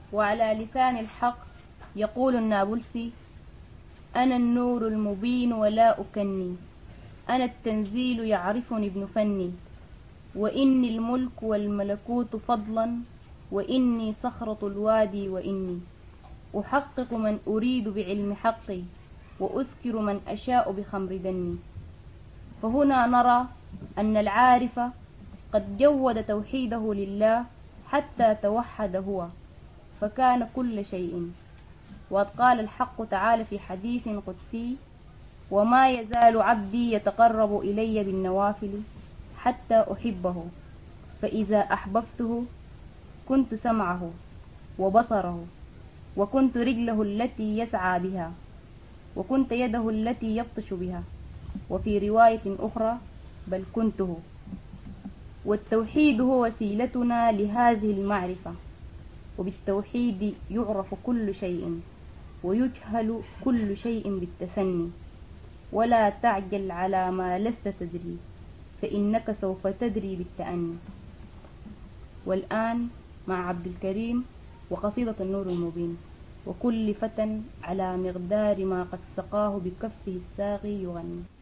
وعلى لسان الحق يقول النابلسي: أنا النور المبين ولا أكني، أنا التنزيل يعرفني ابن فني، وإني الملك والملكوت فضلا، وإني صخرة الوادي، وإني أحقق من أريد بعلم حقي، وأسكر من أشاء بخمر دني. فهنا نرى أن العارف قد جود توحيده لله حتى توحد هو، فكان كل شيء. وقد قال الحق تعالى في حديث قدسي: وما يزال عبدي يتقرب إلي بالنوافل حتى أحبه، فإذا أحببته كنت سمعه وبصره، وكنت رجله التي يسعى بها، وكنت يده التي يبطش بها، وفي رواية أخرى: بل كنته. والتوحيد هو وسيلتنا لهذه المعرفة، وبالتوحيد يعرف كل شيء، ويجهل كل شيء بالتثني. ولا تعجل على ما لست تدري، فإنك سوف تدري بالتأني. والآن مع عبد الكريم وقصيدة النور المبين. وكل فتى على مقدار ما قد سقاه بكفه الساقي يغني.